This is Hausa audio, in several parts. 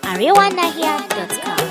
arewanahiya.com.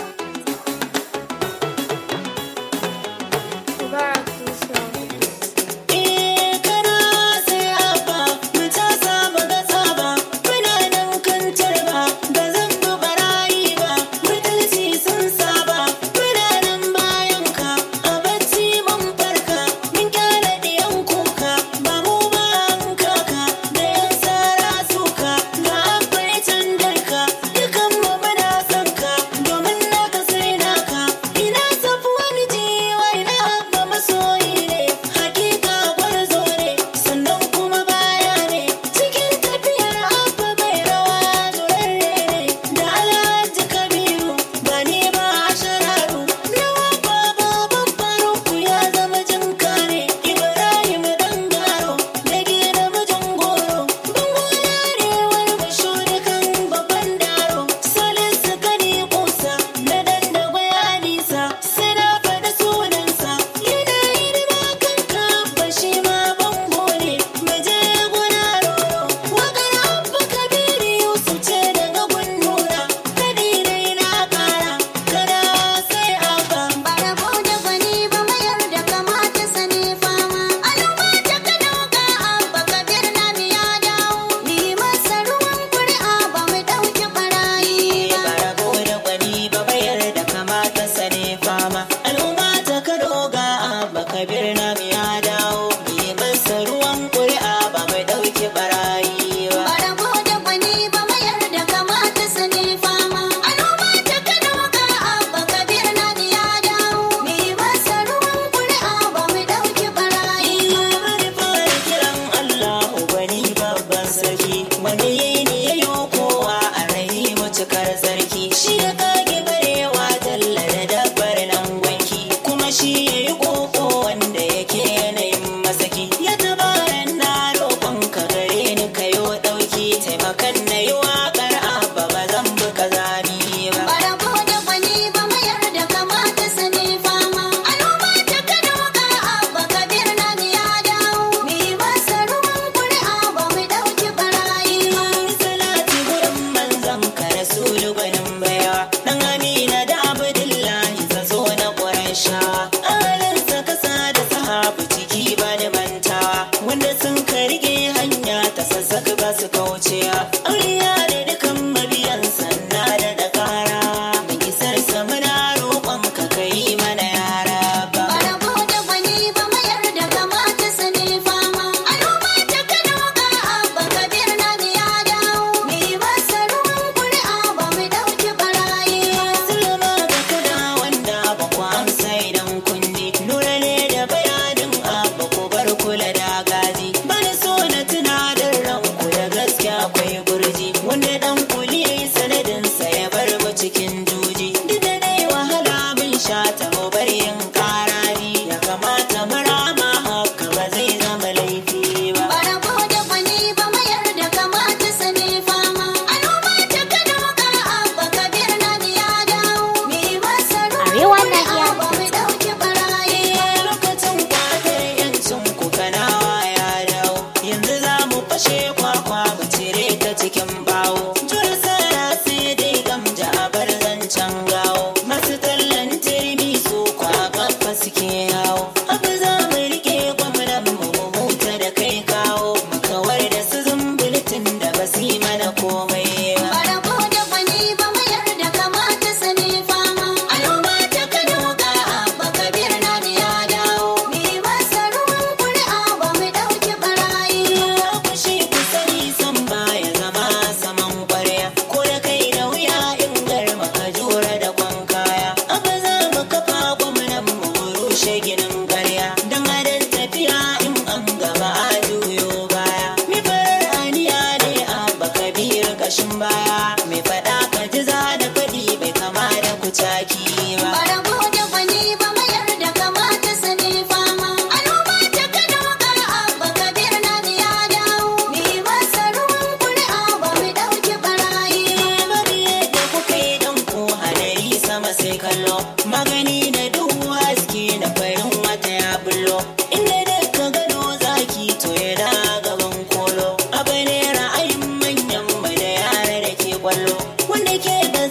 magani da duhu haske na farin wata ya bullo inda duka gado zaki to yana gaban kolo abu ne ra'ayin manyan mu da yara da ke kwallo wanda ke da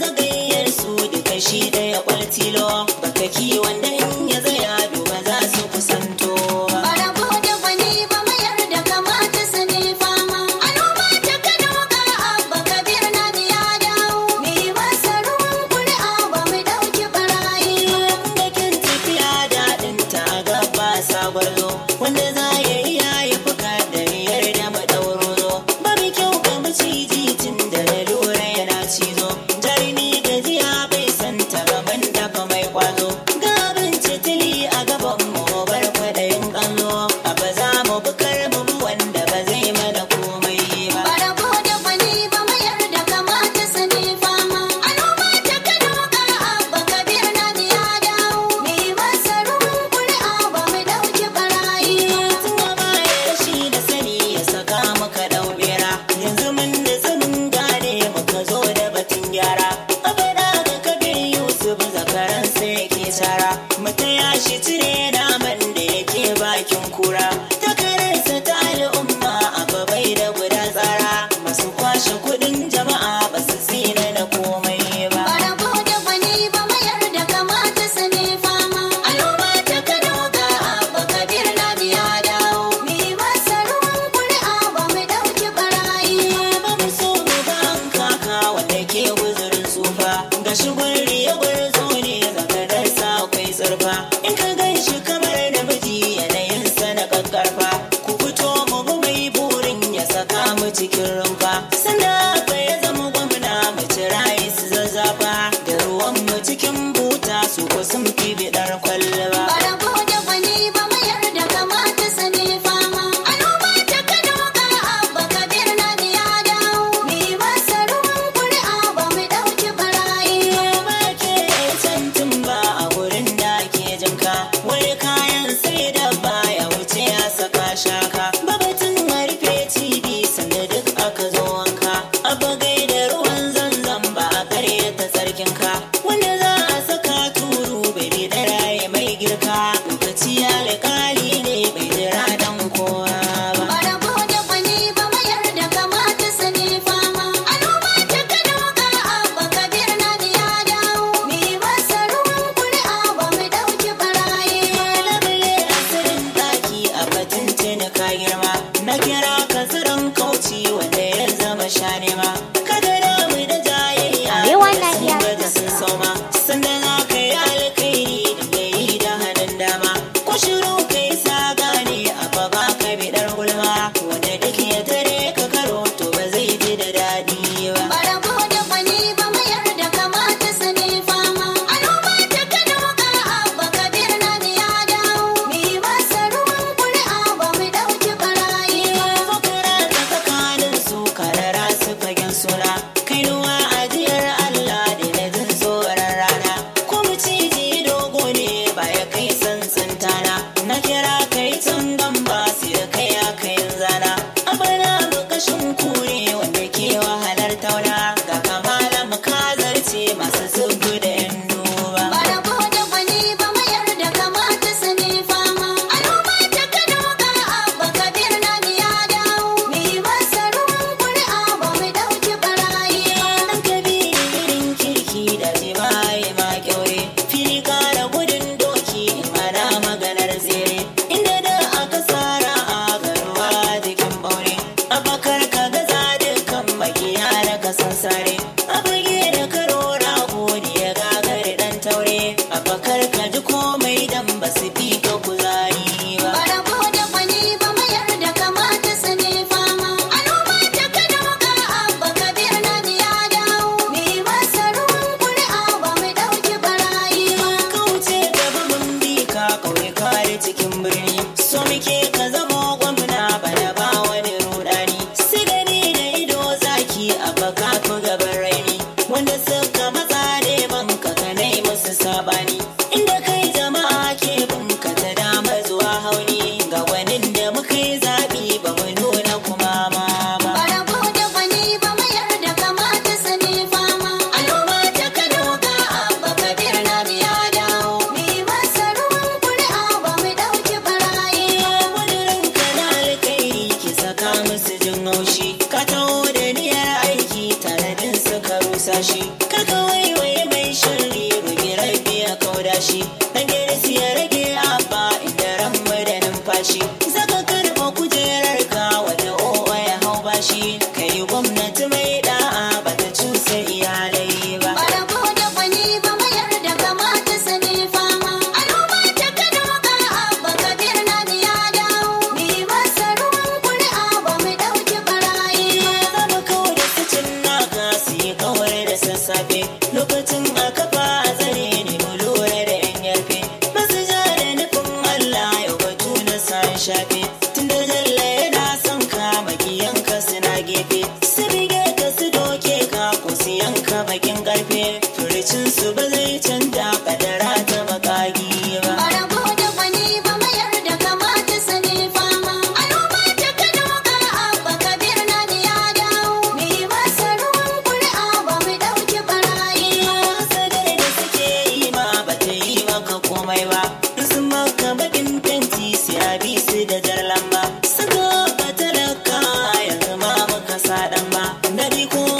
ba. Barabo da bani ba mayar da kamata sani fama. Al'umma ta Kano ga Abba Kabir na ya dawo. Mi masa ruwan ƙuri'a ba mu ɗauki barayi ba. Fakara ta tsakanin su karara su fagen suna. Kainuwa ajiyar Allah da na jin tsoron rana. Ko mu ciji dogo ne ba ya kai tsantsantana. Na kira kai tun dan ba su da kai a kayan zana. A bana bukashin kure wanda ke wahalar tauna. Ga kamala mukazarce masu zubu da yan duba. Barabo da bani ba mayar da kamata sani fama. Al'umma ta Kano ga Abba Kabir na ya dawo. Mi masa ruwan ƙuri'a ba mu ɗauki barayi ba. Dan kabiri irin kirki da jima'i ma kyaure. Fili kara gudun doki mana maganar zere. Inda da aka tsara a garuwa jikin ɓaure. Abakar ka gaza dukkan makiya da kasan sare. Abage da karora godiya gagari dan taure. Abakar ka ji komai dan ba su fi ka kuzari ba. Barabo da bani ba mayar da kamata sani fama. Al'umma ta Kano ga Abba Kabir na ya dawo. Mi masa ruwan ƙuri'a ba mu ɗauki barayi ba. Kauce gaba mun bi ka kauye kare cikin birni. So muke ka zama gwamna bana ba wani rudani. Sigari da ido zaki a baka ku gaban raini. Wanda suka matsa neman ka kanai musu sabani. Inda kai jama'a ke bunka ta dama zuwa hauni. Ga gwanin da muka yi zaɓi ba mu nuna kuma ma ba. Barabo da bani ba mayar da kamata sani fama. Al'umma ta Kano ga Abba Kabir na ya dawo. Mi masa ruwan ƙuri'a ba mu ɗauki barayi ba. Wadurin ka na alkairi ki saka musu jin haushi. Ka taho da niyyar aiki tanadin suka rusa shi. Ka waiwaye mai shirri rugi rabi ya kauda shi. Dan gerisi ya rage abba inda ranmu da numfashi. Zaka karɓa kujerar ka wata owa ya hau bashi. Kai gwamnati mai da'a bata cusa iyalai ba. Barabo da bani ba mayar da kamata sani fama. Al'umma ta Kano ga Abba Kabir na ya dawo. Mi masa ruwan ƙuri'a ba mu ɗauki barayi ba. Zama kawai da su cin naka su yi kawai da sassafe. Lokacin a kafa a tsare ne mu lura da yan yarfe. Masu ja da nufin Allah yau batu na san shafe. Tunda jalla yana son ka makiyanka suna gefe. Su bige ka su doke ka ko su yanka bakin karfe. Furicin su ba zai canja kadara ta makagi ba. Barabo da bani ba mayar da kamata sani fama. Al'umma ta Kano ga Abba Kabir na ya dawo. Mi masa ruwan ƙuri'a ba mu ɗauki barayi ba. Hasadar da suke yi ma ba ta yi maka komai ba. Sun maka bakin fenti sai a bi su da jar lamba. Suka ba talaka yanzu ma muka saɗan ba. Dari ko